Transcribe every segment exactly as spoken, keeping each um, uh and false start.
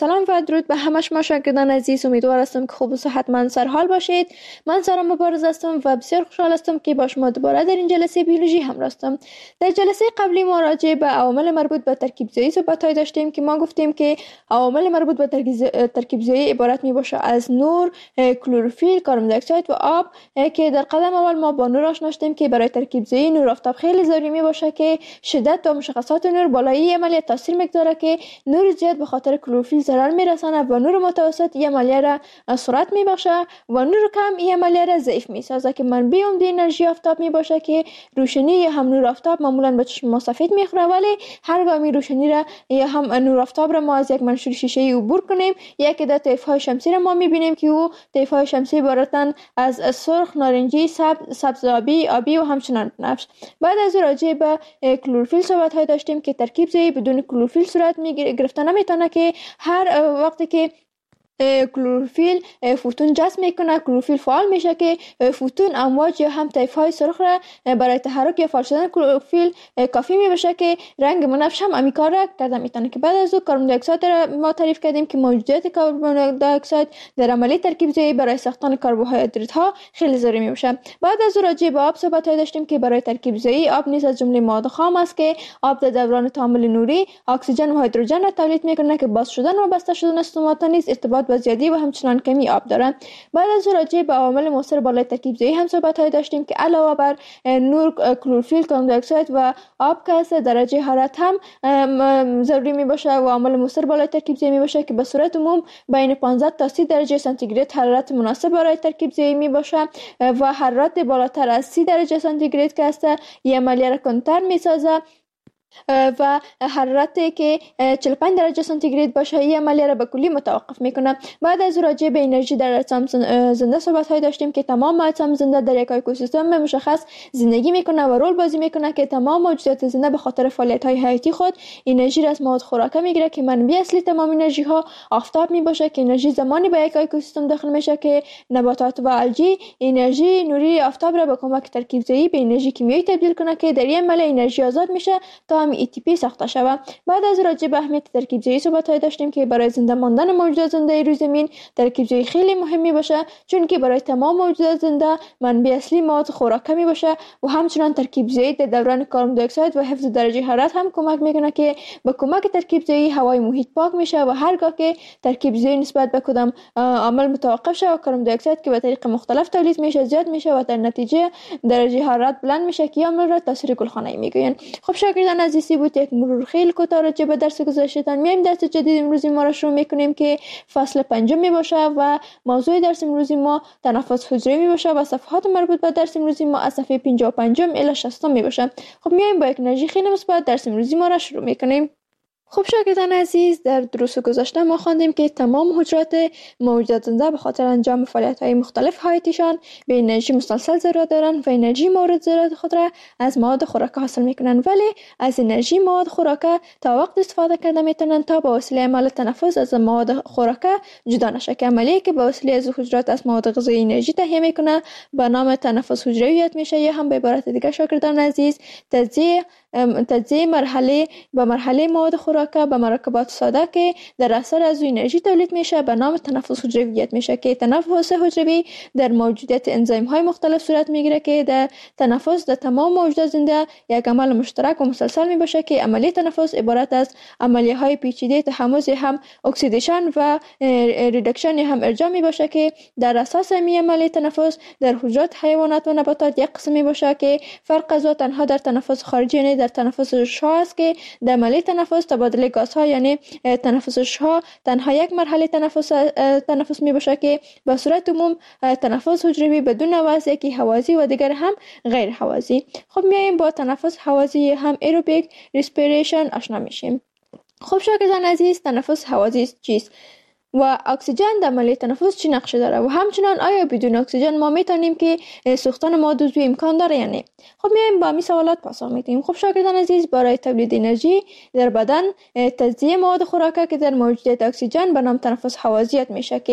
سلام و درود به همه شما شاگردان عزیز. امیدوار هستم که خوب و صحتمند سرحال باشید. من سارا مبارز هستم و بسیار خوشحال هستم که با شما دوباره در این جلسه بیولوژی همراه هستم. در جلسه قبلی ما راجع به عوامل مربوط به ترکیب زایی صحبت‌های داشتیم که ما گفتیم که عوامل مربوط به ترکیب زایی عبارت میباشه از نور، کلروفیل، کربن دی اکساید و آب که در قدم اول ما با نور آشنا شدیم که برای ترکیب زایی نور آفتاب خیلی ضروری میباشه که شدت و مشخصات نور بالایی عملیات تاثیر میگذاره که نور زیاد به خاطر کلروفیل ضرر میرسانه و نور متوسط این عملیه را سرعت میبخشه و نور کم این عملیه را ضعیف میسازه که منبع عمده انرژی آفتاب میباشه که روشنی یا هم نور آفتاب معمولا به چشم ما سفید میخوره، ولی هرگاه می روشنی را یا هم نور آفتاب را ما از یک منشور شیشه‌ای عبور کنیم یا که در طیف‌های شمسی را ما میبینیم که او طیف‌های شمسی عبارتند از سرخ، نارنجی، سبز، سبز آبی، آبی و همچنان بنفش. بعد از راجع به کلروفیل صحبت های داشتیم که ترکیب زایی بدون کلروفیل صورت میگرفته نمیتونه که هر وقتی که کلروفیل فوتون جذب میکنه، کلروفیل فعال میشه که فوتون امواج یا هم طیف های سرخ را برای تحرک یا فعال شدن کلروفیل کافی میبشه که رنگ بنفش هم امی کار را کرده میتونه. که بعد از او کربن دی اکساید را ما تعریف کردیم که موجودیت کربن دی اکساید در عملیه ترکیب زایی برای ساختن کربوهیدرات ها خیلی ضروری میبشه. بعد از او راجع به آب صحبت داشتیم که برای ترکیب زایی آب نیز از جمله مواد خام است که آب در دوران تعامل نوری اکسیژن و هیدروژن را تولید میکنه که باز شدن و بسته شدن استومات نیز ارتباط با زیادی و همچنان کمی آب دارند. بعد از راجع به عوامل مؤثر بالای ترکیب زایی هم صحبت های داشتیم که علاوه بر نور، کلروفیل، کربن دی اکساید و آب که است، درجه حرارت هم ضروری می باشه و عامل مؤثر بالای ترکیب زایی می باشه که به صورت عموم بین پانزده تا سی درجه سانتیگراد حرارت مناسب برای ترکیب زایی می باشه و حرارت بالاتر از سی درجه سانتیگراد که است این عملیه را کندتر می سازه و حرارتی که چهل و پنج درجه سانتیگراد باشه این عملیه را به کلی متوقف میکنه. بعد از راجع به انرژی در اجسام زنده صحبت های داشتیم که تمام اجسام زنده در یک اکوسیستم مشخص زندگی میکنه و رول بازی میکنه که تمام موجودات زنده به خاطر فعالیت های حیاتی خود انرژی را از مواد خوراکه میگیره که منبع اصلی تمام انرژی ها آفتاب میباشه که انرژی زمانی به یک اکوسیستم داخل میشه که نباتات و الژی انرژی نوری آفتاب را به کمک ترکیب زایی به انرژی کیمیایی تبدیل کنه که در این عملیه انرژی آزاد میشه تا ای تی پی ساخته شود. بعد از راجع به اهمیت ترکیب زایی صحبت های داشتیم که برای زنده ماندن موجودات زنده روی زمین ترکیب زایی خیلی مهمی باشه، چون که برای تمام موجودات زنده منبع اصلی مواد خوراکه می باشه و همچنان ترکیب زایی در دوران کربن دی اکساید و حفظ درجه حرارت هم کمک میکنه که با کمک ترکیب زایی هوای محیط پاک میشه و هرگاه که ترکیب زایی نسبت به کدام عامل متوقف شه و کربن دی اکساید که به طریق مختلف تولید میشه زیاد میشه و در نتیجه درجه حرارت بلند میشه که عامل را تاثیر گلخانه‌ای میگوین. خب شاگردان عزیزی بود یک مرور خیلی کوتاه راجع به درس گذشته‌تان. میایم درس جدید امروزی ما را شروع میکنیم که فصل پنجم می باشه و موضوع درس امروزی ما تنفس حجروی می باشه و صفحات مربوط به درس امروزی ما از صفحه پنجاه و پنج الی شصت می باشه. خب میایم با یک انرژی خیلی مثبت درس امروزی ما را شروع میکنیم. خب شاگردان عزیز، در دروس گذشته ما خواندیم که تمام حجرات موجودات زنده به خاطر انجام فعالیت‌های مختلف حیاتیشان به انرژی مسلسل ضرورت دارند و انرژی مورد ضرورت خود را از مواد خوراکه حاصل میکنند، ولی از انرژی مواد خوراکه تا وقت استفاده کرده میتونند تا به وسیله عمل تنفس از مواد خوراکه جدا نشه که عملیه که به وسیله از حجرات از مواد غذایی انرژی تهیه میکنه به نام تنفس حجروی یاد میشه، یا هم به عبارت دیگه شاگردان عزیز تجزیه تجزیه مرحله به مرحله مواد خوراکه به مرکبات ساده که در اثر از انرژی تولید میشه به نام تنفس حجرویت میشه که تنفس حجروی در موجودیت انزیم های مختلف صورت میگیره که در تنفس در تمام موجودات زنده یک عمل مشترک و مسلسل میباشه که عملیه تنفس عبارت از عملیه های پیچیده تحمض هم اکسیدیشن و ریدکشن هم ارجاع میباشه که در اساس می عملیه تنفس در حجرات حیوانات و نباتات یک قسم میباشه که فرق از تنها در تنفس خارجی یعنی در تنفس شها است که در عملیه تنفس تبادل گازها یعنی تنفس شها تنها یک مرحله تنفس تنفس می باشه که به صورت عموم تنفس حجروی بدون عوض یکی هوازی و دیگر هم غیر هوازی. خب میایم با تنفس هوازی هم ایروبیک ریسپیریشن آشنا میشیم. خب شاگردان عزیز، تنفس هوازی چیست و اکسیژن در عملیه تنفس چی نقش داره و همچنان آیا بدون اکسیژن ما میتونیم که سوختن مواد عضوی امکان داره یا نه؟ خب میایم با این سوالات پاسخ میدیم. خب شاگردان عزیز، برای تولید انرژی در بدن تجزیه مواد خوراکه که در موجودیت اکسیژن به نام تنفس هوازیت میشه که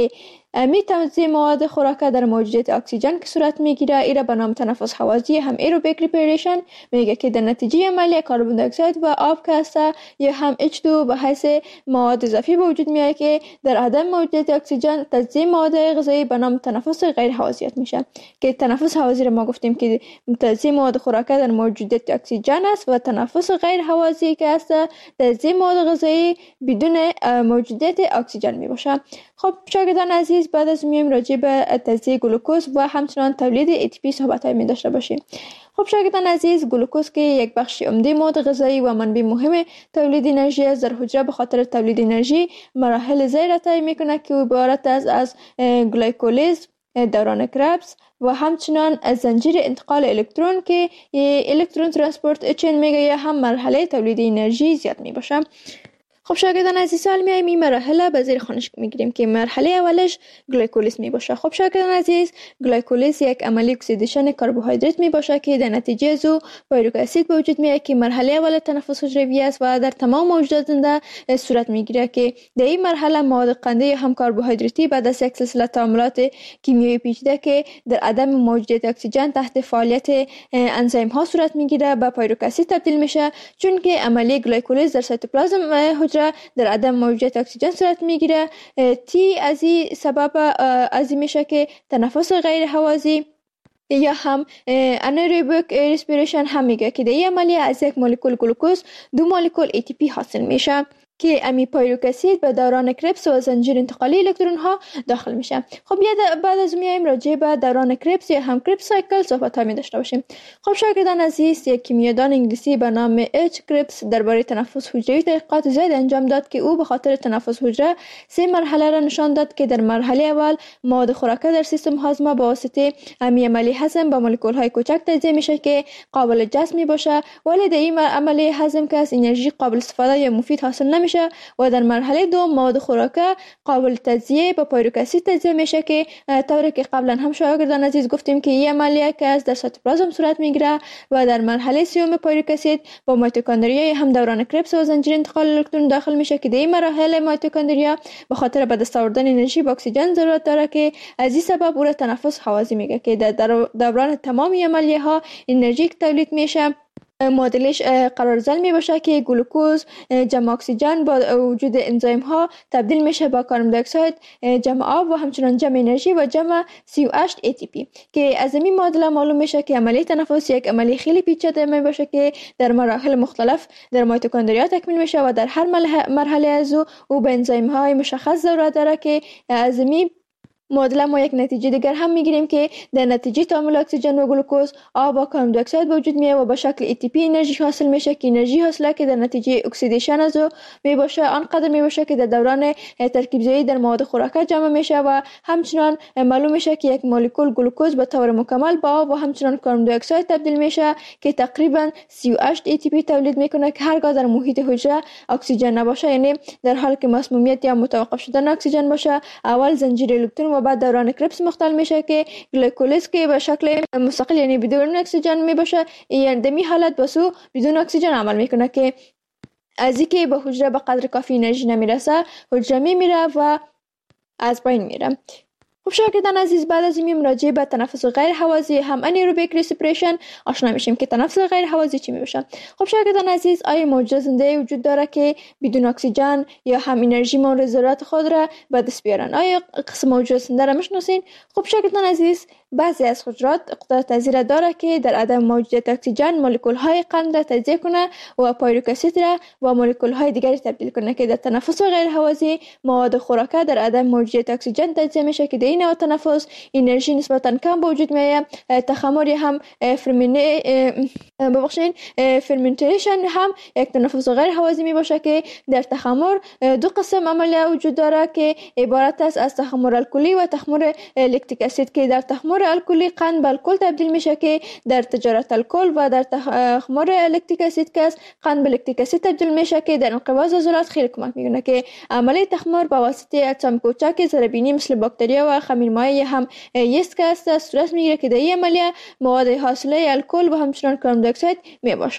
امی توزیع مواد خوراکه در موجودیت اکسیژن که صورت میگیره ایره به نام تنفس هوازی هم ایروبیک ریسپیریشن میگه که در نتیجه عملی کربن دی اکساید و آب که هست یا هم اچ دو به حیث مواد اضافی به وجود میاد که در عدم موجودیت اکسیژن تجزیه مواد غذایی به نام تنفس غیر هوازیت میشه که تنفس هوازی رو ما گفتیم که تجزیه مواد خوراکه در موجودیت اکسیژن است و تنفس غیر هوازی که است تجزیه مواد غذایی بدون موجودیت اکسیژن می باشه. خب شاگردان عزیز بعد از میایم راجع به تجزیه گلوکوز و همچنان تولید ای تی پی صحبت های می داشته باشیم. خب شاگردان عزیز گلوکوز که یک بخش عمده مواد غذایی و منبع مهم تولید انرژی است در حجره به خاطر تولید انرژی مراحل زیر را طی میکنه که عبارت است از گلایکولیز، دوران کربس و همچنان از زنجیر انتقال الکترون که الکترون ترانسپورت چین میگه یا هم مرحله تولید انرژی زیاد می باشه. خب شاگردان عزیز سال میایم این مرحله به زیر خانش میگیریم که مرحله اولش گلایکولیز می باشه. خب شاگردان عزیز گلایکولیز یک عملی اکسیدیشن کربوهیدرات می باشه که در نتیجه از او پایروک اسید به وجود میاد که مرحله اول تنفس حجروی است و در تمام موجودات زنده صورت میگیره که در این مرحله مواد قنده یا هم کربوهیدراتی بعد از یک سلسله تعاملات کیمیایی پیچیده که در عدم موجودیت اکسیژن تحت فعالیت انزیم ها صورت میگیره به پایروک اسید تبدیل میشه چون که عملی گلایکولیز در سایتوپلازم حجره در عدم موجودیت اکسیژن صورت میگیره. تی از این سبب از این میشه که تنفس غیر هوازی یا هم انایروبیک ریسپیریشن هم میگه که در این عملیه از یک مولکول گلوکوز دو مولکول ای تی پی حاصل میشه که امی پایروک اسید به دوران کربس و زنجیر انتقالی الکترون ها داخل میشه. خب بعد از میایم راجع به دوران کربس یا هم کربس سایکل صحبت ها می داشته باشیم. خب شاگردان عزیز یک کیمیادان انگلیسی به نام اچ کربس درباره تنفس حجروی تحقیقات زیاد انجام داد که او به خاطر تنفس حجره سه مرحله را نشان داد که در مرحله اول مواد خوراکه در سیستم هاضمه با واسطه امی عملی هضم با مولکول های کوچک تجزیه میشه که قابل جذب می باشه ولی در این عملی هضم که از انرژی قابل استفاده یا مفید حاصل نمی و در مرحله دوم مواد خوراکه قابل تجزیه با پایروک اسید تجزیه میشه که طوری که قبلا هم شاگردان عزیز گفتیم که این عملیه که از در سایتوپلازم صورت میگیره و در مرحله سوم پایروک اسید با میتوکندریا هم دوران کربس و زنجیر انتقال الکترون داخل میشه که در این مرحله میتوکندریا به خاطر به دست آوردن انرژی با اکسیژن ضرورت داره که از این سبب او را تنفس هوازی میگه که در دوران تمام عملیه ها انرژی تولید میشه معادلش قرارزل می باشه که گلوکوز جمع اکسیژن با وجود انزیم ها تبدیل میشه با کربن دی اکساید جمع آب و همچنان جمع انرژی و جمع سی و هشت ای تی پی که از این معادله معلوم میشه که عملی تنفس یک عملی خیلی پیچیده می باشه که در مراحل مختلف در میتوکندریا تکمیل میشه و در هر مرحله از او او به انزیم های مشخص ضرورت داره که از این معادله ما یک نتیجه دیگر هم میگیریم که در نتیجه تعامل اکسیژن و گلوکوز آب و کربن دی اکساید به وجود میاد و به شکل ای تی پی انرژی حاصل میشه که انرژی حاصله که در نتیجه اکسیدیشن از او می باشه آنقدر می باشه که در دوران ترکیب زایی در مواد خوراکه جمع میشه و همچنان معلوم میشه که یک مولکول گلوکوز به طور مکمل با آب و همچنان کربن دی اکساید تبدیل میشه که تقریبا سی و هشت ای تی پی تولید میکنه که هرگاه در محیط حجره اکسیژن نباشه یعنی در حالی که مسمومیت یا متوقف شدن اکسیژن باشه اول زنجیر الکترون و بعد دوران کربس مختل میشه که گلایکولیز که به شکل مستقل یعنی بدون اکسیژن می باشه یعنی در این حالت بسو بدون اکسیژن عمل میکنه که از اینکه به حجره به قدر کافی انرژی نمیرسه حجره میمیره و از بین میره. خب شاگردان عزیز بعد از این راجع به تنفس غیر هوازی هم انایروبیک ریسپیریشن آشنا میشیم که تنفس غیر هوازی چی میشه. خب شاگردان عزیز آیا موجودات زنده وجود داره که بدون اکسیژن یا هم انرژی مورد ضرورت خود را به دست بیارن؟ آیا قسم موجودات زنده را میشناسین؟ خب شاگردان عزیز بعضی از حجرات قدرت تجزیه داره که در عدم موجودیت اکسیژن مولکول های قند را تجزیه کنه و پایروک اسید را با مولکول های دیگری تبدیل کنه که در تنفس غیر هوازی مواد خوراکه در عدم موجودیت اکسیژن تجزیه میشه که در این نوع تنفس انرژی نسبتا کم به وجود میاد. تخمر هم فرمینه ببخشید فرمنتیشن هم یک تنفس غیر هوازی می باشه که در تخمر دو قسم عملیه وجود داره که عبارت است از تخمر الکلی و تخمر لکتیک اسید که در تخمر الکلی قند به الکل تبدیل میشه که در تجارت الکل و در تخمر لکتیک اسید که قند به لکتیک اسید تبدیل میشه که در انقباض عضلات خیلی کمک میکنه که عملیه تخمر با واسطه اجسام کوچک ضربینی مثل باکتریا و خمیرمایع هم یست که است صورت میگیره که در این عملیه مواد حاصله الکل و همچنان کربن دی اکساید می باشه.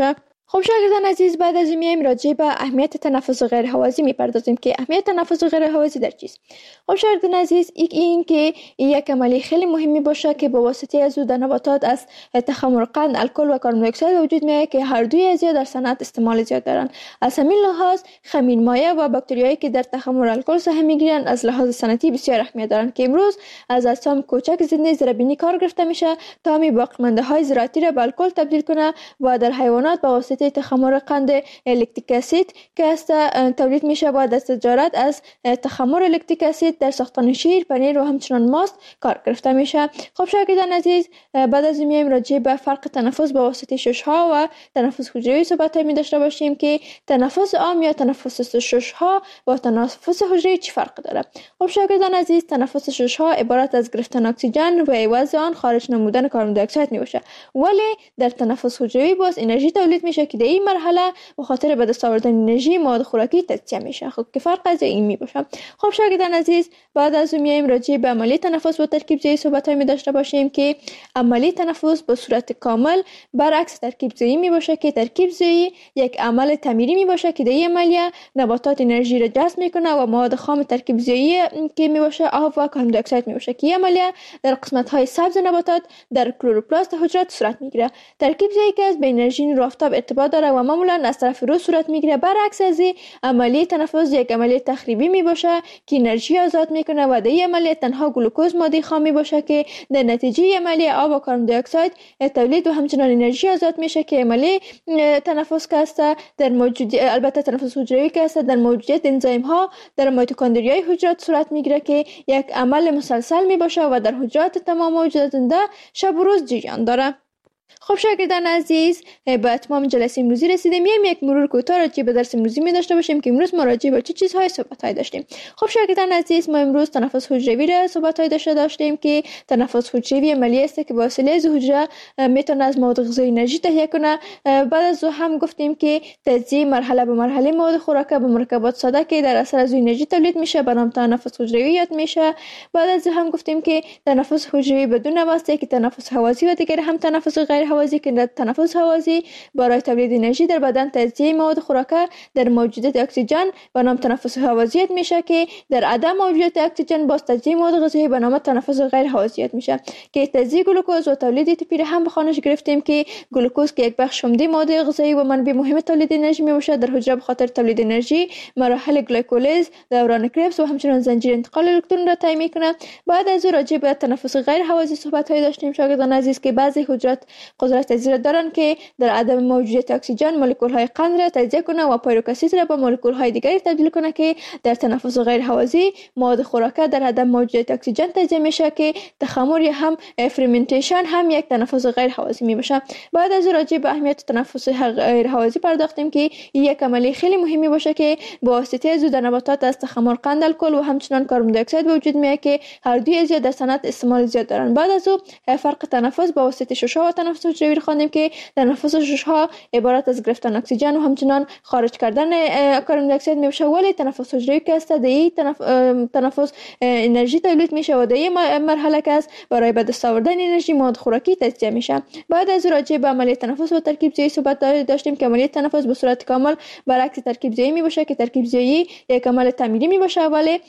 خب شاگردان عزیز، بعد از این میایم راجع به اهمیت تنفس غیر هوازی میپردازیم که اهمیت تنفس غیر هوازی در چیست. خب شاگردان عزیز، یک این که یک عملی خیلی مهمی باشه که با واسطه از او در نباتات از تخمر قند، الکل و کربن دی اکساید وجود میاد که هر دوی از در صنعت استعمال زیاد دارن. از همین لحاظ خمیر مایع و باکتریایی که در تخمر الکل سهم میگیرن از لحاظ صنعتی بسیار اهمیت دارن که امروز از اجسام کوچک زنده زیربینی کار گرفته میشه تا می باقیمانده های زراعتی را به الکل تبدیل کنه و در حیوانات با واسطه تخمر قند لکتیک اسید که است تولید میشه و در تجارت از تخمر لکتیک اسید در ساختن شیر، پنیر و همچنان ماست کار گرفته میشه. خب شاگردان عزیز، بعد از میایم راجع به فرق تنفس با واسطه ششها و تنفس حجروی صحبت می داشته باشیم که تنفس عام یا تنفس ششها با تنفس حجروی چه فرق داره. خب شاگردان عزیز، تنفس ششها عبارت از گرفتن اکسیژن و عوض آن خارج نمودن کربن دی اکساید می باشه، ولی در تنفس حجروی باز انرژی تولید میشه که در این مرحله به خاطر به دست آوردن انرژی مواد خوراکی تجزیه میشه. خب که فرق از این می باشه. خب شاگردان عزیز، بعد از اون میایم راجع به عملی تنفس با ترکیب زایی صحبت می داشته باشیم که عملی تنفس به صورت کامل برعکس ترکیب زایی می باشه که ترکیب زایی یک عمل تعمیری می باشه که در این عملیه نباتات انرژی را جذب میکنه و مواد خام ترکیب زایی که می باشه آب و کربن دی اکساید می باشه که این عملیه در قسمت های سبز نباتات در کلروپلاست حجرات صورت میگیره. ترکیب زایی که از به انرژی نور آفتاب ارتباط داره و معمولا از طرف رو صورت میگیره. برعکس از عملی تنفس یک عملی تخریبی می باشه که انرژی آزاد میکنه و در این عملیه تنها گلوکوز ماده خام می باشه که در نتیجه عملی آب و کربن دی اکساید تولید و همچنان انرژی آزاد میشه که عملی تنفس که است در موجود البته تنفس حجروی که است در موجودیت انزیم ها در میتوکندریای حجرات صورت میگیره که یک عمل مسلسل می باشه و در حجرات تمام موجودات زنده شب و روز جریان داره. خب شاگردان عزیز، به اتمام جلسه امروزی رسیدیم. میایم یک مرور کوتاه راجع به درس امروزی می داشته باشیم که امروز ما راجع به چه چیزهای صحبت های داشتیم. خب شاگردان عزیز، ما امروز تنفس حجروی را صحبت های داشته داشتیم که تنفس حجروی عملی است که با وسیله از حجره میتونه از مواد غذایی انرژی تهیه کنه. بعد از او هم گفتیم که تجزیه مرحله به مرحله مواد خوراکه به مرکبات ساده که در اثر از انرژی تولید میشه به نام تنفس حجروی یاد میشه. بعد از هم گفتیم که تنفس حجروی بدون واسطه که تنفس هوازی و دیگر هم تنفس غیر هوازی که در تنفس هوازی برای تولید انرژی در بدن تجزیه مواد خوراکه در موجودیت اکسیژن به نام تنفس هوازیت میشه که در عدم موجودیت اکسیژن باز تجزیه مواد غذایی به نام تنفس غیر هوازیت میشه که تجزیه گلوکوز و تولید اتیپیر هم به خانش گرفتیم که گلوکوز که یک بخش عمده ماده غذایی و منبع مهم تولید انرژی میباشه در حجره به خاطر تولید انرژی مراحل گلیکولیز، دوران کربس و همچنین زنجیره انتقال الکترون را طی میکنه. بعد از او راجع به تنفس غیر هوازی صحبت های داشتیم شاگردان عزیز که بعضی حجرات قدرت تجزیه دارن که در عدم موجودیت اکسیژن مولکول های قند را تجزیه کنه و پیروک اسید را به مولکول های دیگری تبدیل کنه که در تنفس غیر هوازی مواد خوراکه در عدم موجودیت اکسیژن تجزیه میشه که تخمر یا هم فرمنتیشن هم یک تنفس غیر هوازی میباشه. بعد از راجع به اهمیت تنفس غیر هوازی پرداختیم که یک عملی خیلی مهمی باشه که با واسطه از در نباتات از تخمر قند، الکل و همچنان کربن دی اکساید وجود میاد که هر دوی از در صنعت استعمال زیاد دارن. بعد از او فرق تنفس با واسطه ششها و تنفس حجروی خواندیم که تنفس ششها عبارت از گرفتن اکسیژن و همچنان خارج کردن کربن دی اکساید میشه، ولی تنفس حجروی که است در این تنف... تنفس انرژی تولید میشه و در این مرحله که است برای به دست آوردن انرژی مواد خوراکی تجزیه میشه. بعد از راجع به عملیه تنفس و ترکیب زایی صحبت داشتیم که عملیه تنفس به صورت کامل برعکس ترکیب زایی میباشه که ترکیب زایی یک عمل تعمیری میباشه، ولی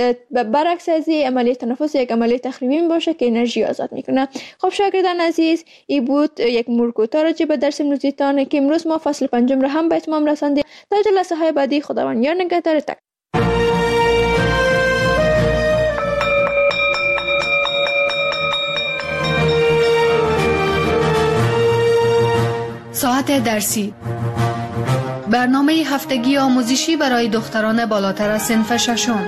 برعکس از عملیه تنفس یک عملیه تخریبی میباشه که انرژی آزاد میکنه. خب شاگردان عزیز، این بود یک مرور کوتاه راجع به درس امروزیتان که امروز ما فصل پنجم را هم به اتمام رساندیم. تا جلسه های بعدی خداوند یار نگهدار. تک ساعت درسی، برنامه هفتگی آموزشی برای دختران بالاتر از صنف ششم.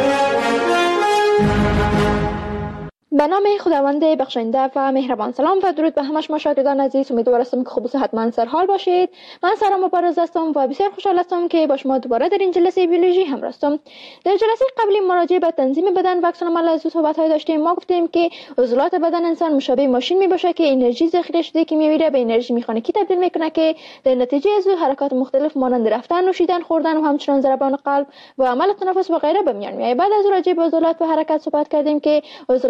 به نام خداوند بخشنده و مهربان. سلام و درود به همه شما شاگردان عزیز. امیدوار هستم که خوب و صحتمند سرحال باشید. من سارا مبارز هستم و بسیار خوشحال هستم که با شما دوباره در این جلسه بیولوژی همراه هستم. در جلسه قبلی مراجعه به تنظیم بدن و عکس العمل از صحبت های داشتیم. ما گفتیم که عضلات بدن انسان مشابه ماشین میباشه که انرژی ذخیره شده که میویره به انرژی مکانیکی تبدیل میکنه که در نتیجه از حرکات مختلف مانند رفتن، نوشیدن، خوردن و همچنین ضربان قلب و عمل تنفس و غیره به میان میاد. بعد از راجع به عضلات و حرکت صحبت کردیم که عضلات به سه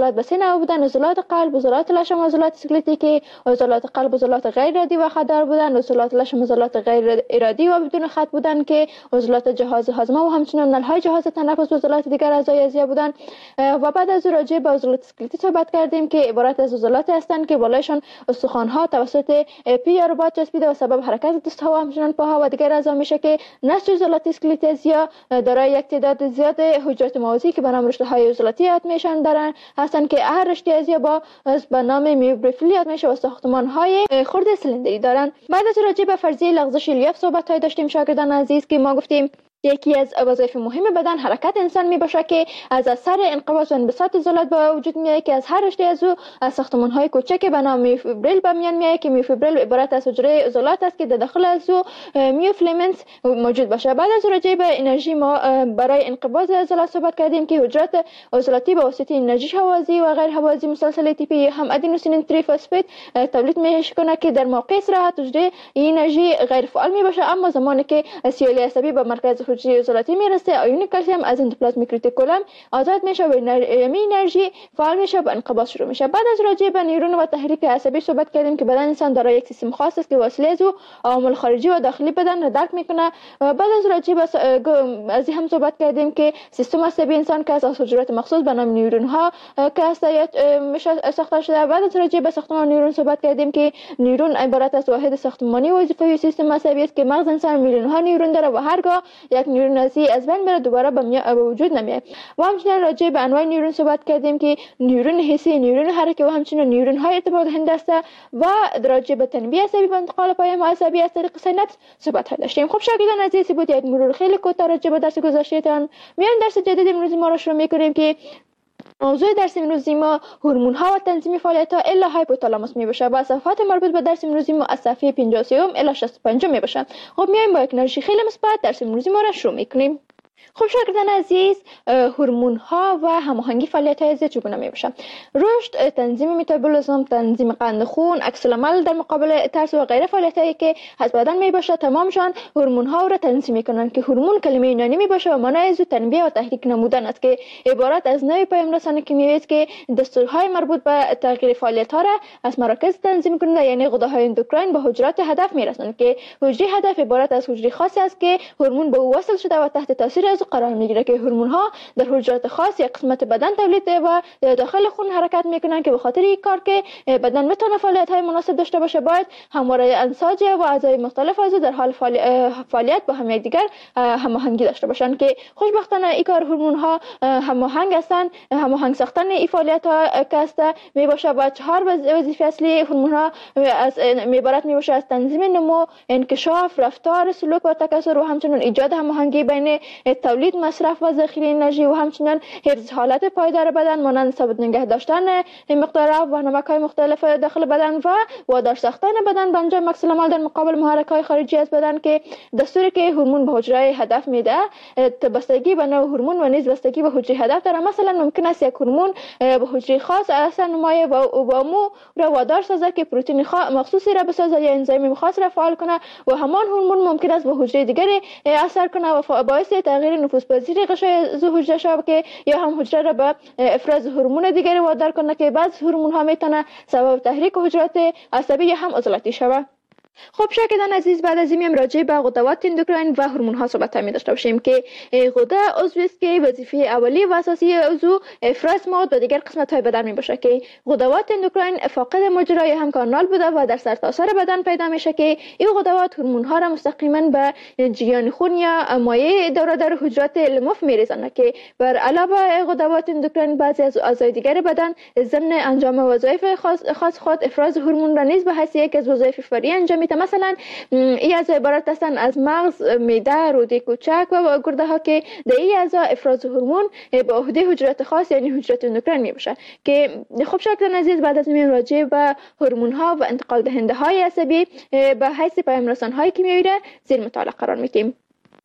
نوع بودن: عضلات قلب، عضلات لشم، عضلات اسکلتیکی. عضلات قلب عضلات غیر ارادی و خطر بودن. عضلات لشم عضلات غیر ارادی و بدون خط بودن که عضلات جهاز هاضمه و همچنین نلهای جهاز تنفس و عضلات دیگر اعضای اعضایی بودن. و بعد از راجع به عضلات اسکلتی صحبت کردیم که عبارت از عضلات هستند که بالایشان استخوان‌ها توسط پی یا رباط چسبیده و سبب حرکت دست‌ها و همچنین پاها و دیگر اعضا میشه که نسج عضلات اسکلتی اعضایی دارای یک تعداد زیاد حجرات موازی که به نام رشته‌های عضلاتی یاد میشن دارن هستند که هر رشته اعضایی با به نام میوبریفیل یاد میشه و ساختمان‌های خرد سلندری دارن. بعد از راجع به فرضیه لغزش الیاف صحبت‌های داشتیم شاگردان عزیز که ما گفتیم یکی از وظایف مهم بدن حرکت انسان می باشه که از اثر انقباض و انبساط عضلات به وجود میاد که از هر رشته از او از ساختمان‌های کوچک به نام میوفیبریل به میان میاد که میوفیبریل عبارت از حجره عضلات است که در داخل از او میوفیلامنت موجود باشه. بعد از راجع به انرژی ما برای انقباض عضلات صحبت کردیم که حجرات عضلاتی به واسطه انرژی حوازی و غیر حوازی مسلسل اتیپی هم ادنوسین تریفسفید تولید میکنه که در موقع استراحت حجره انرژی غیر فعال می باشه، اما زمانی که سیالی عصبی به مرکز حجره عضلاتی میرسه آیون کلسیم از اندوپلازمیک ریتیکولم آزاد میشه و می انرژی فعال میشه و انقباض شروع میشه. بعد از راجع به نیورون و تحریک عصبی صحبت کردیم که بدن انسان دارای یک سیستم خاص است که وسیله از او عوامل خارجی و داخلی بدن را درک میکنه. و بعد از راجع به از هم صحبت کردیم که سیستم عصبی انسان که از حجرات مخصوص به نام نیورون ها که هستیت میشه ساخته شده. بعد از راجع به ساختمان نیورون صحبت کردیم که نیورون عبارت از واحد ساختمانی و وظیفه‌ای سیستم عصبی است که مغز انسان میلیون ها نیورون داره و هرگاه یک نیورون ازی از بین بره دوباره به وجود نمیاد. و همچنین راجع به انواع نیورون صحبت کردیم که نیورون حسی، نیورون حرکی و همچنین نیورون های ارتباط دهنده است. و راجع به تنبیه عصبی و انتقال پیام عصبی از طریق سیناپس صحبت داشتیم. خب شاگردان عزیز بود یک مرور خیلی کوتاه راجع به درس گذشتهتان. میان درس جدید امروز ما را شروع می‌کنیم که موضوع درس امروزی ما هورمون ها و تنظیم فعالیت ها الا هایپوتالاموس می باشه و صفحات مربوط به درس امروزی ما از صفحه پنجاه و سه الی شصت و پنج می باشه. خب میایم با یک انرژی خیلی مثبت درس امروزی ما را شروع میکنیم. خب شاگردان عزیز، هورمون ها و هماهنگی فعالیت های عزیز چگونه می باشه؟ رشد، تنظیم متابولیسم، تنظیم قند خون، عکس العمل در مقابل ترس و غیره فعالیت هایی که از بدن می باشه تمامشان هورمون ها را تنظیم میکنن که هورمون کلمه یونانی می باشه و معنای از تنبیه و تحریک نمودن است که عبارت از نوع پیام رسانه کیمیایی است که دستورهای مربوط به تغییر فعالیت ها را از مراکز تنظیم کننده یعنی غده‌های اندوکراین به حجرات هدف میرسند که حجره هدف عبارت از حجره خاصی است که هورمون به او وصل شده و تحت تاثیر از قرار میگیره که هورمون ها در حجرات خاص یک قسمت بدن تولید و داخل خون حرکت میکنن که به خاطر این کار که بدن بتونه فعالیت های مناسب داشته باشه باید همواره انساج و اعضای مختلف از در حال فعالیت با هم دیگر هماهنگی داشته باشن که خوشبختانه این کار هورمون ها هماهنگ هستن. هماهنگ ساختن این فعالیت ها که می باشه با چهار وظیفه اصلی هورمون ها از عبارت می باشه از تنظیم نمو، انکشاف، رفتار، سلوک و تکاثر و همچنین ایجاد هماهنگی بین تولید، مصرف و ذخیره انرژی و همچنین حفظ حالت پایدار بدن مانند ثابت نگه داشتن مقدار آب و نمک‌های مختلف داخل بدن و وادار ساختن بدن به انجام عکس العمل در مقابل محرک‌های خارجی از بدن که دستوری که هورمون به حجره هدف میده بستگی به نوع هورمون و نیز بستگی به حجره هدف داره. مثلا ممکن است یک هورمون به حجره خاص اثر نمایه و با مو را وادار سازه که پروتئین مخصوصی را بسازه یا انزیم خاص را فعال کنه و همان هورمون ممکن است به حجره دیگری اثر کنه و باعث تغییر نفوذپذیری غشای ز حجره شود که یا هم حجره را به افراز هورمون دیگری وادار کنه که بعض هورمون ها میتونه سبب تحریک حجرات عصبی یا هم عضلاتی شود. خب شاگردان عزیز، بعد از این راجع به غدوات اندوکراین و هورمون ها صحبت می داشته باشیم که غده عضوی است که وظیفه اولی و اساسی عضو افراز مواد و دیگر قسمت های بدن می باشه که غدوات اندوکراین فاقد مجرای هم کانال بوده و در سرتاسر بدن پیدا میشه که این غدوات هورمون ها را مستقیما به جریان خون یا مایع دور در حجرات لمف میریزند که بر علاوه غدوات اندوکراین بعضی از اعضای دیگر بدن ضمن انجام وظایف خاص, خاص خود افراز هورمون را نیز به حیث یک از وظایف فوری انجام میده. مثلا این اعضا عبارت هستند از مغز، معده، روده کوچک و گرده ها که در این اعضا افراز هورمون به عهده حجرات خاص یعنی حجرات اندوکراین می باشه که خب شاگردان عزیز، بعد از این راجع به هورمون ها و انتقال دهنده های عصبی به حیث پیام رسان های کیمیایی را زیر مطالعه قرار میدیم.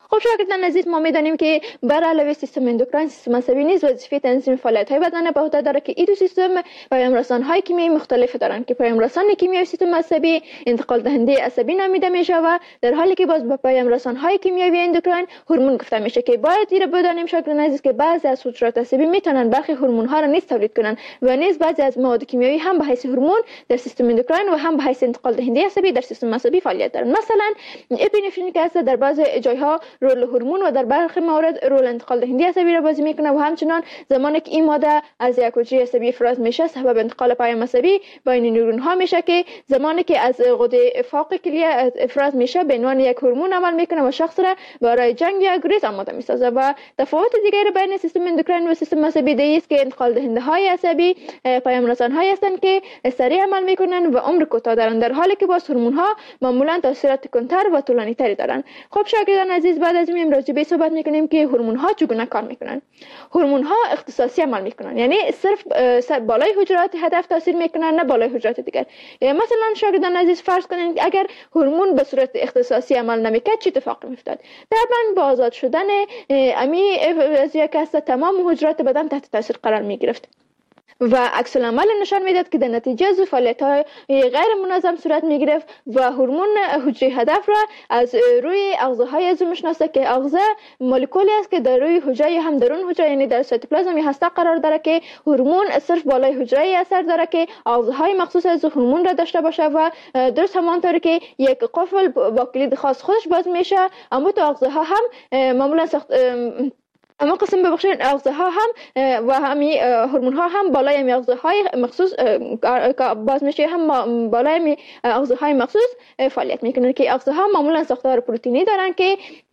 خب شاگردان عزیز، ما میدانیم که بر علاوه سیستم اندوکراین، سیستم عصبی نیز وظیفه تنظیم فعالیت‌های بدن به عهده دارد که این دو سیستم پیام‌رسان‌های کیمیایی مختلف دارند که پیام‌رسان کیمیایی سیستم عصبی انتقال دهنده عصبی نامیده میشه و در حالی که باز به پیام‌رسان‌های کیمیایی اندوکراین هورمون گفته میشه که باید این بدانیم شاگردان عزیز که بعضی از حجرات عصبی میتونن برخی هورمون‌ها را نیز تولید کنند و نیز بعضی از مواد کیمیایی هم به حیث هورمون در سیستم اندوکراین و هم به حیث انتقال دهنده عصبی در سیستم عصبی فعالیت دارند. مثلا اپینفرین که در بعضی جایها رول هورمون و در برخی موارد رول انتقال دهنده عصبی را بازی میکنه و همچنان زمانی که این ماده از یک حجره عصبی افراز میشه سبب انتقال پیام عصبی بین نورون ها میشه که زمانی که از غده فوق کلیه افراز میشه به عنوان یک هورمون عمل میکنه و شخص را برای جنگ یا گریز آماده میسازه. و تفاوت دیگری بین سیستم اندوکراین و سیستم عصبی دیگه است که انتقال دهنده های عصبی پیام رسان هایی هستند که سریع عمل میکنن و عمر کوتاه دارند، در حالی که باز هورمون ها معمولا تاثیرات کمتر و طولانی تری دارند. خب شاگردان عزیز، بعد از این راجع به صحبت میکنیم که هورمون ها چگونه کار میکنن. هورمون ها اختصاصی عمل میکنن، یعنی صرف بالای حجرات هدف تاثیر میکنن، نه بالای حجرات دیگر. مثلا شاگردان عزیز فرض کنید اگر هورمون به صورت اختصاصی عمل نمیکرد چه اتفاقی میافتاد؟ طبعا با آزاد شدن امی از یک است تمام حجرات بدن تحت تاثیر قرار میگرفت و عکس العمل نشان میداد که در نتیجه از فعالیت‌های غیر منظم صورت میگرفت و هورمون حجره هدف را از روی اغذاهای عضو میشناسه که اغذا مولکولی است که در روی حجره هم درون حجره یعنی در سایتوپلازم یا هسته قرار داره که هورمون صرف بالای حجره اثر داره که اغذاهای مخصوص از هورمون را داشته باشه و درست همانطوری که یک قفل با کلید خاص خودش باز میشه، اما تو اغذاها هم معمولا سخت اما قسم ببخشید اغذاها هم و همین هورمون ها هم بالای همین اغذاهای مخصوص باز میشه، هم بالای همین اغذاهای مخصوص فعالیت میکنن که اغذاها معمولا ساختار پروتئینی دارن که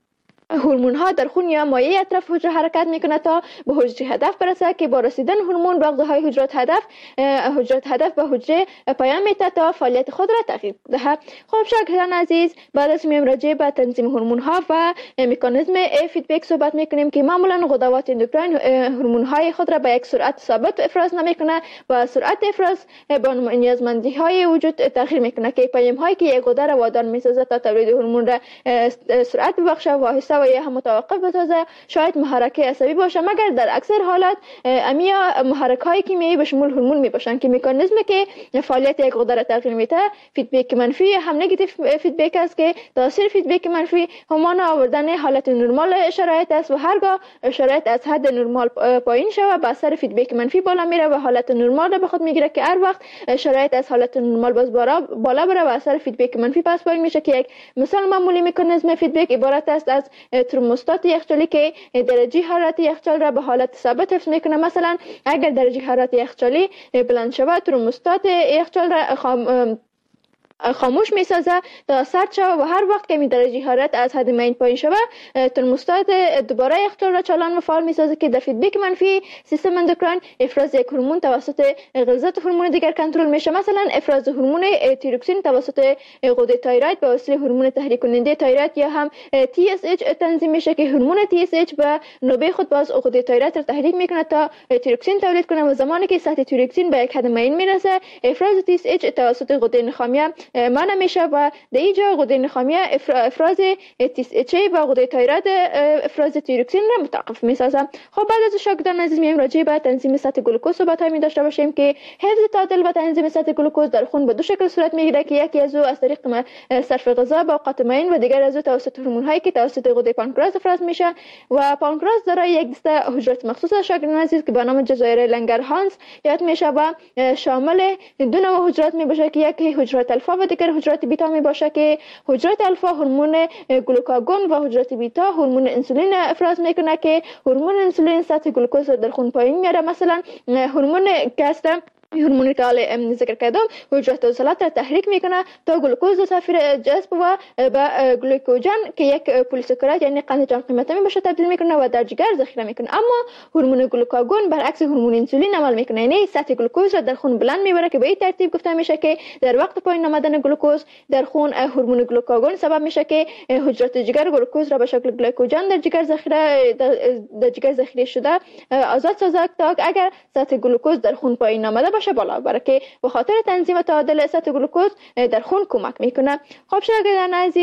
هورمون ها در خون یا مایع اطراف حجره حرکت میکنه تا به حجره هدف برسه که با رسیدن هورمون به اغذاهای حجرات هدف حجرات هدف به حجره پیام میده تا فعالیت خود را تغییر دهد. خب شاگردان عزیز، بعد از میم راجع به تنظیم هورمون ها و مکانیزم فیدبک صحبت میکنیم که معمولا غدوات اندوکراین هورمون های خود را به یک سرعت ثابت افراز نمیکنه و سرعت افراز با نیازمندی های وجود تغییر میکنه که پیام هایی که یک غده را وادار میسازه تا تولید هورمون را سرعت ببخشه و و یا هم متوقف بسازه شاید محرک عصبی باشه، مگر در اکثر حالات امیا محرک های کیمیایی به شمول هورمون می باشن که مکانیزمی که فعالیت یک غده را تغییر میده فیدبک منفی هم نگاتیو فیدبک است که تاثیر فیدبک منفی همان آوردن حالت نرمال شرایط است و هرگاه شرایط از حد نرمال پایین شود به اثر فیدبک منفی بالا میره و حالت نرمال را به خود میگیره که هر وقت شرایط از حالت نرمال باز بالا بره و اثر فیدبک منفی پس پایین میشه که یک مثال معمولی مکانیزم فیدبک عبارت است از ترموستات یخچالی که درجه حرارت یخچال را به حالت ثابت حفظ میکنه. مثلا اگر درجه حرارت یخچالی بلند شود ترموستات یخچال را خام خاموش میسازه تا سرد شود و هر وقت که می درجه حرارت از حد معین پایین شود ترموستات دوباره یخچال را چالان و فعال میسازه که در فیدبک منفی سیستم اندوکراین افراز یک هورمون توسط غلظت هورمون دیگر کنترل میشه. مثلا افراز هورمون تیروکسین توسط غده تایروید به وسیله هورمون تحریک کننده تایروید یا هم تی اس اچ تنظیم میشه که هورمون تی اس اچ به نوبه خود باز غده تایروید را تحریک میکنه تا تیروکسین تولید کنه و زمانی که سطح تیروکسین به یک حد معین میرسه افراز تی اس اچ توسط غده نخامیه منع میشه و در اینجا غده نخامیه افراز تی اس اچ و غده تایروید افراز تیروکسین را متوقف میسازه. خب بعد از شاگردان عزیز میایم راجع به تنظیم سطح گلوکوز صحبت می داشته باشیم که حفظ تعادل و تنظیم سطح گلوکوز در خون به دو شکل صورت میگیره که یکی از او از طریق صرف غذا با اوقات معین و دیگر از او توسط هورمون هایی که توسط غده پانکراس افراز میشه و پانکراس دارای یک دسته حجرات مخصوص شاگردان عزیز که به نام جزایر لنگرهانس یاد میشه و شامل دو نوع حجرات می باشه که یکی حجرات الفا و دیگر حجرات بیتا می باشه که حجرات الفا هورمون گلوکاگون و حجرات بیتا هورمون انسولین افراز میکنه که هورمون انسولین سطح گلوکوز در خون پایین میاره. مثلا هورمون گاست هورمونی که حالا ذکر کردم حجرات عضلات را تحریک میکنه تا گلوکوز را سفیر جذب و به گلوکوژن که یک پلیساکارید یعنی قند جان قیمته می باشه تبدیل میکنه و در جگر ذخیره میکنه. اما هورمون گلوکاگون برعکس هورمون انسولین عمل میکنه، یعنی سطح گلوکوز را در خون بلند میبره که به این ترتیب گفته میشه که در وقت پایین آمدن گلوکوز در خون هورمون گلوکاگون سبب میشه که حجرات جگر گلوکوز را به شکل گلیکوژن در جگر ذخیره در جگر ذخیره شده آزاد سازد تا اگر سطح گلوکوز در خون پایین آمده باشه بالا بره که به خاطر تنظیم تعادل سطح گلوکوز در خون کمک میکنه. خب شاگردان عزیز،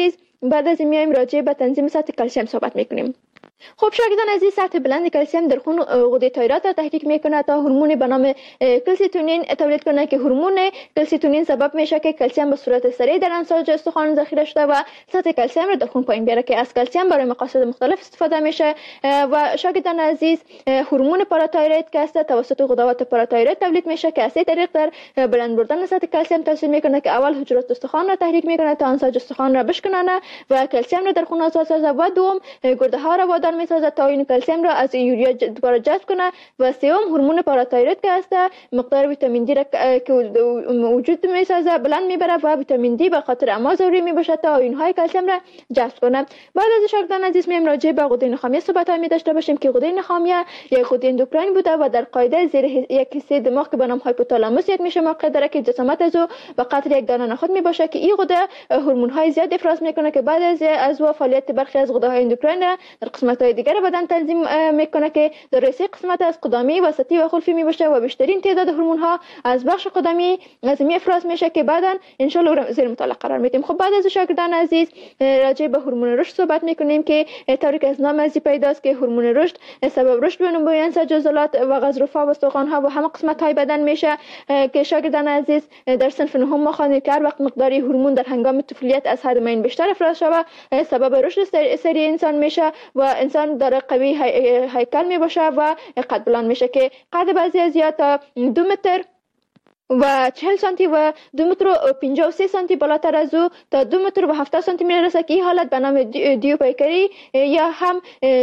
بعد از این میایم راجع به تنظیم سطح کلسیم صحبت میکنیم. خب شاگردان عزیز، سطح بلند کلسیم در خون غده تایرات را تحریک میکنه تا هورمون به نام کلسیتونین تولید کنه که هورمون کلسیتونین سبب میشه که کلسیم به صورت سریع در انساج استخوان ذخیره شده و سطح کلسیم را در خون پایین بیاره که از کلسیم برای مقاصد مختلف استفاده میشه. و شاگردان عزیز، هورمون پاراتایروید که است توسط غدوات پاراتایروید تولید میشه که از این طریق در بلند بردن سطح کلسیم تاثیر میکنه که اول حجرات استخوان را تحریک میکنه تا انساج استخوان را بشکنانه و کلسیم را در خون آزاد سازه و دوم گرده ها را وادار میسازه تا این کلسیم را از یوریا دوباره جذب کنه و سوم هورمون پاراتایروید که است مقدار ویتامین دی را که وجود میسازه بلند میبره و ویتامین دی به خاطر اما ضروری میباشه تا آیون‌های کلسیم را جذب کنه. بعد از شاگردان عزیز میایم راجع به غده نخامیه صحبت می داشته باشیم که غده نخامیه یک غده اندوکراین بوده و در قاعده زیر یک حصه دماغ که به نام هایپوتالاموس یک میشه موقع داره که جسامت از او به قدر یک دانه نخود میباشه که این غده هورمون های زیاد افراز میکنه که بعد از از و فعالیت برخی از غده های اندوکراین در قسمت های دیگر بدن تنظیم میکنه که در سه قسمت از قدمی، وسطی و خلفی میباشه و بیشترین تعداد هورمون ها از بخش قدمی از می افراز میشه که بعدا ان شاء الله زیر مطالعه قرار میدیم. خب بعد از شاگردان عزیز راجع به هورمون رشد صحبت میکنیم که طوری که از نام از پیداست که هورمون رشد سبب رشد نمو انساج عضلات و غضروفها و استخوان ها و همه قسمت های بدن میشه که شاگردان عزیز در صنف نهم ما خوانیم که هر وقت مقداری هورمون در هنگام طفولیت از حد معین بیشتر افراز شود سبب رشد سریع انسان میشه و انسان داره قوی هیکل می باشه و قد بلند میشه که قد بعضی از زیاد تا دو متر و چهل سانتی و دو متر و پنجاه و سه سانتی بالاتر از او تا دو متر و هفتاد سانتی میرسه که این حالت به نام دیوپیکری یا هم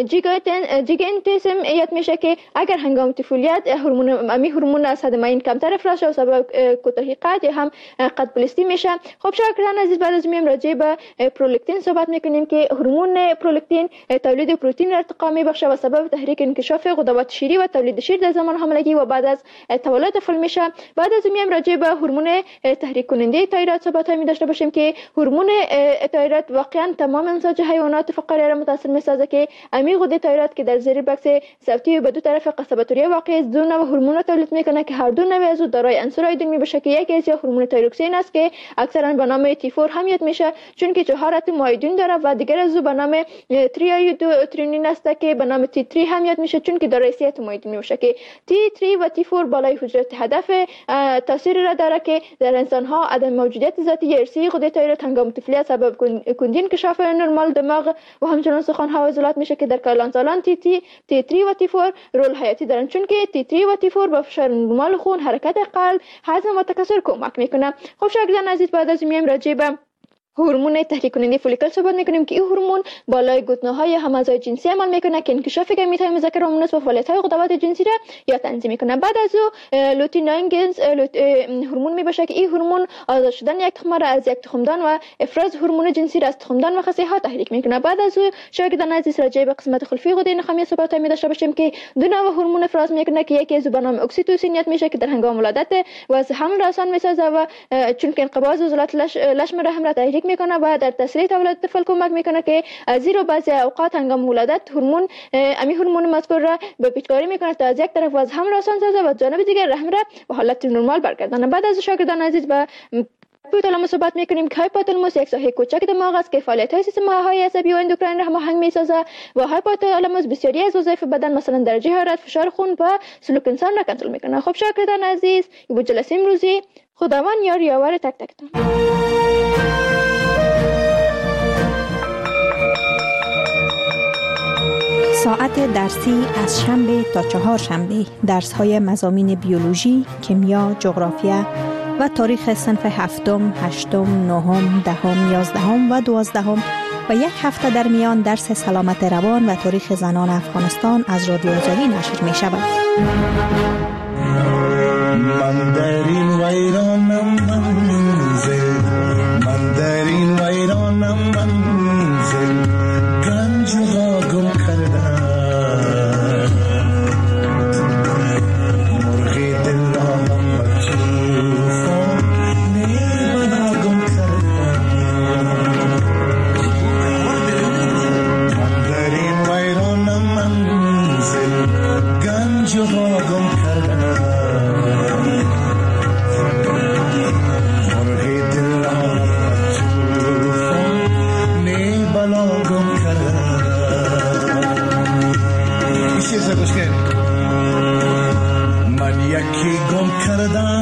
جیگانتیسم یاد میشه که اگر هنگام طفولیت هورمون امی هورمون از حد معین کمتر افراز شود سبب کوتاهی قد یا هم قد بلستی میشه. خب شاگردان عزیز، بعد از میام راجع به پرولاکتین صحبت میکنیم که هورمون پرولاکتین تولید پروتئین ارتقا میبخشه و سبب تحریک انکشاف غدوات شیری و تولید شیر در زمان حاملگی و بعد از تولد طفل میشه. بعد از میام راجع به هورمون تحریک کننده تایرات صحبت می داشته باشیم که هورمون تایرات واقعا تمام انساج حیوانات فقاریه را متاثر میسازه که امی غده تایرات که در زیر بکس صوتی به دو طرف قصبه واقع است دو نوع هورمون تولید میکنه که هر دو نوع از او دارای عنصر آیودین میباشه که یکی از هورمون تایروکسین است که اکثرا به نام تی فور هم یاد میشه چون که چهار اتم آیودین داره و دیگر از او به نام تری آیودوترینین است که به نام تی سه هم یاد میشه چون که دارای سه اتم آیودین میباشه که تی سه و تی فور بالای حجرات هدف تاثیر را داره که در انسان ها عدم موجودیت ذاتی ارثی غده تایروید هنگام طفولیت سبب کندی انکشاف نرمال دماغ و همچنین استخوان ها و عضلات میشه که در کلان سالان تی تی تی سه و تی فور رول حیاتی دارن چون که تی سه و تی فور به فشار نرمال خون، حرکت قلب، هضم و تکثر کمک میکنه. خب شاگردان عزیز، بعد از میایم راجع به هورمون تحریک کننده فولیکل صحبت میکنیم که این هورمون بالای گوتنه‌های هم اعضای جنسی عمل میکنه که انکشاف گمیت‌های مذکر و مؤنث و فعالیت‌های غدوات جنسی را یا تنظیم میکنه. بعد از او لوتئینینگز هورمون میباشه که این هورمون آزاد شدن یک تخم را از یک تخمدان و افراز هورمون جنسی را از تخمدان و خصی‌ها تحریک میکنه. بعد از او شاگردان عزیز راجع به قسمت خلفی غده نخامیه صحبت می داشته باشیم که دو نوع هورمون افراز میکنه که یکی از به نام اکسیتوسین یاد میشه که در هنگام ولادت و حمل را آسان میسازه و چون که انقباض عضلات لشم رحم را تحریک میکنه و در تسریع تولد طفل کمک میکنه که از زیرا بعضی اوقات هنگام ولادت هورمون امی هورمون مذکور را به پیچکاری میکنه تا از یک طرف از حمل آسان سازه و جانب دیگر رحم را به حالت نرمال برگردانه. بعد از شاگردان عزیز به هایپوتالاموس صحبت میکنیم که هایپوتالاموس یک ساحه کوچک دماغ است که فعالیت های سیستم های عصبی و اندوکراین را هماهنگ میسازه و هایپوتالاموس بسیاری از وظایف بدن مثلا درجه حرارت، فشار خون و سلوک انسان را کنترل میکنه. خب شاگردان عزیز، این بود جلسه امروزی. خداوند یار یاور تک تکتون. ساعت درسی از شنبه تا چهار شنبه درس‌های مضامین بیولوژی، کیمیا، جغرافیا و تاریخ صنف هفتم، هشتم، نهم، دهم، یازدهم و دوازدهم و یک هفته در میان درس سلامت روان و تاریخ زنان افغانستان از رادیو آزادی نشر می شود. من در این ویرانم منزل، من در این ویرانم منزل، گنج ها گم کردم، مرغی دل آهم و توفان نیبنا گم کردم. من در این ویرانم منزل، گنج ها گم کردم، مرغی دل آهم و توفان گوش که من یکی گم کردم